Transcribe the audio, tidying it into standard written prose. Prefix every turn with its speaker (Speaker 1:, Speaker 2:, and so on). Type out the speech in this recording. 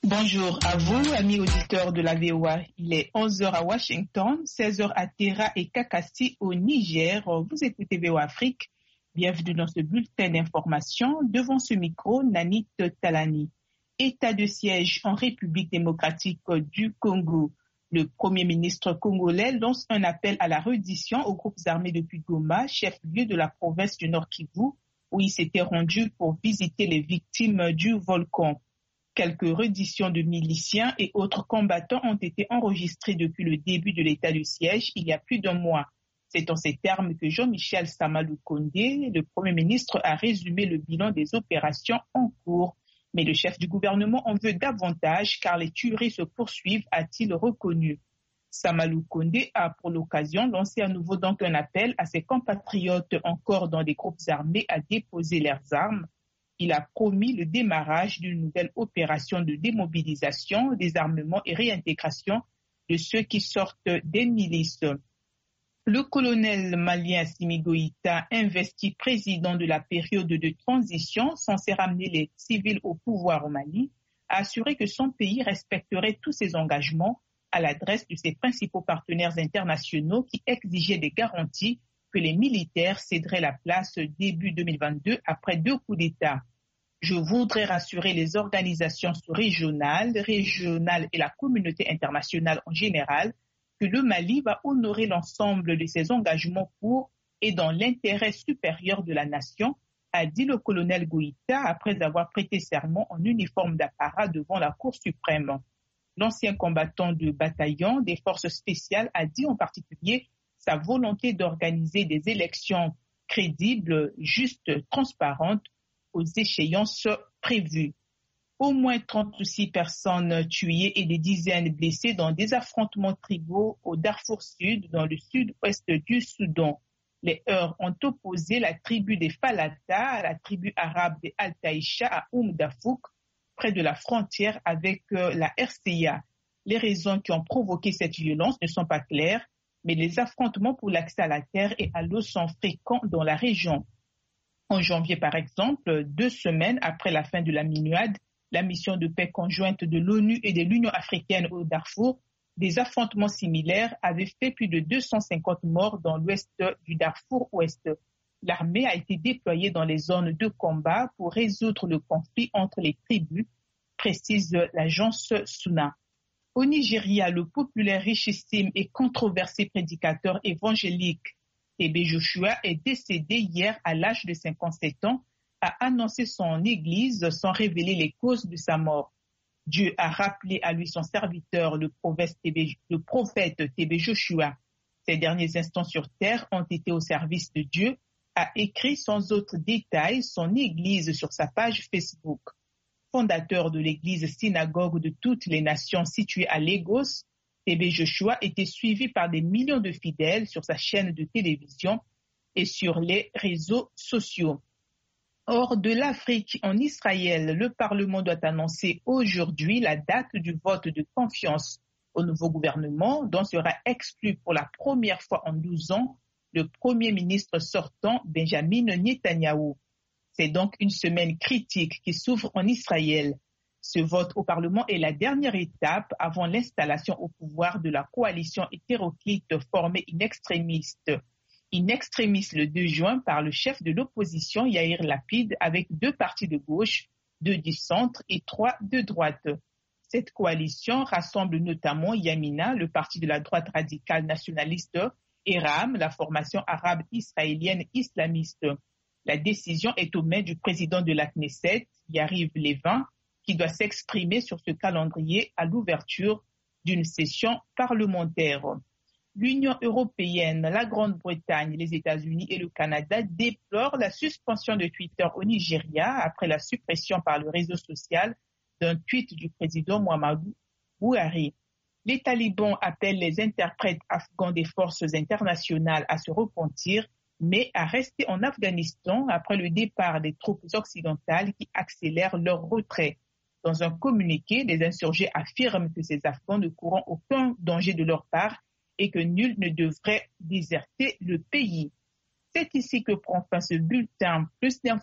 Speaker 1: Bonjour à vous, amis auditeurs de la VOA. Il est 11h à Washington, 16h à Tera et Kakassi au Niger. Vous écoutez VOA Afrique. Bienvenue dans ce bulletin d'information. Devant ce micro, Nanit Talani. État de siège en République démocratique du Congo. Le Premier ministre congolais lance un appel à la reddition aux groupes armés depuis Goma, chef-lieu de la province du Nord Kivu, où il s'était rendu pour visiter les victimes du volcan. Quelques redditions de miliciens et autres combattants ont été enregistrées depuis le début de l'état de siège il y a plus d'un mois. C'est en ces termes que Jean-Michel Sama-Lukonde, le Premier ministre, a résumé le bilan des opérations en cours. Mais le chef du gouvernement en veut davantage car les tueries se poursuivent, a-t-il reconnu. Sama-Lukonde a pour l'occasion lancé à nouveau donc un appel à ses compatriotes encore dans des groupes armés à déposer leurs armes. Il a promis le démarrage d'une nouvelle opération de démobilisation, désarmement et réintégration de ceux qui sortent des milices. Le colonel malien Assimi Goïta, investi président de la période de transition censé ramener les civils au pouvoir au Mali, a assuré que son pays respecterait tous ses engagements à l'adresse de ses principaux partenaires internationaux qui exigeaient des garanties que les militaires céderaient la place début 2022 après 2 coups d'État. Je voudrais rassurer les organisations régionales et la communauté internationale en général que le Mali va honorer l'ensemble de ses engagements pour et dans l'intérêt supérieur de la nation, a dit le colonel Goïta après avoir prêté serment en uniforme d'apparat devant la Cour suprême. L'ancien combattant de bataillon des forces spéciales a dit en particulier sa volonté d'organiser des élections crédibles, justes, transparentes aux échéances prévues. Au moins 36 personnes tuées et des dizaines blessées dans des affrontements tribaux au Darfour Sud, dans le sud-ouest du Soudan. Les heurts ont opposé la tribu des Falata à la tribu arabe des Al-Taïcha à Dafouk, près de la frontière avec la RCA. Les raisons qui ont provoqué cette violence ne sont pas claires, mais les affrontements pour l'accès à la terre et à l'eau sont fréquents dans la région. En janvier, par exemple, 2 semaines après la fin de la minuade, la mission de paix conjointe de l'ONU et de l'Union africaine au Darfour, des affrontements similaires avaient fait plus de 250 morts dans l'ouest du Darfour ouest. L'armée a été déployée dans les zones de combat pour résoudre le conflit entre les tribus, précise l'agence SUNA. Au Nigeria, le populaire, richissime et controversé prédicateur évangélique T.B. Joshua est décédé hier à l'âge de 57 ans, a annoncé son église sans révéler les causes de sa mort. Dieu a rappelé à lui son serviteur, le prophète T.B. Joshua. Ses derniers instants sur terre ont été au service de Dieu, a écrit sans autre détail son église sur sa page Facebook. Fondateur de l'église synagogue de toutes les nations située à Lagos, T.B. Joshua était suivi par des millions de fidèles sur sa chaîne de télévision et sur les réseaux sociaux. Hors de l'Afrique, en Israël, le Parlement doit annoncer aujourd'hui la date du vote de confiance au nouveau gouvernement, dont sera exclu pour la première fois en 12 ans le Premier ministre sortant Benjamin Netanyahou. C'est donc une semaine critique qui s'ouvre en Israël. Ce vote au Parlement est la dernière étape avant l'installation au pouvoir de la coalition hétéroclite formée in extremis le 2 juin par le chef de l'opposition Yair Lapid avec 2 partis de gauche, 2 du centre et 3 de droite. Cette coalition rassemble notamment Yamina, le parti de la droite radicale nationaliste, et RAM, la formation arabe israélienne islamiste. La décision est aux mains du président de la Knesset, Yariv Levin, qui doit s'exprimer sur ce calendrier à l'ouverture d'une session parlementaire. L'Union européenne, la Grande-Bretagne, les États-Unis et le Canada déplorent la suspension de Twitter au Nigeria après la suppression par le réseau social d'un tweet du président Muhammadu Buhari. Les talibans appellent les interprètes afghans des forces internationales à se repentir, mais à rester en Afghanistan après le départ des troupes occidentales qui accélèrent leur retrait. Dans un communiqué, les insurgés affirment que ces Afghans ne courront aucun danger de leur part et que nul ne devrait déserter le pays. C'est ici que prend fin ce bulletin. Plus d'informations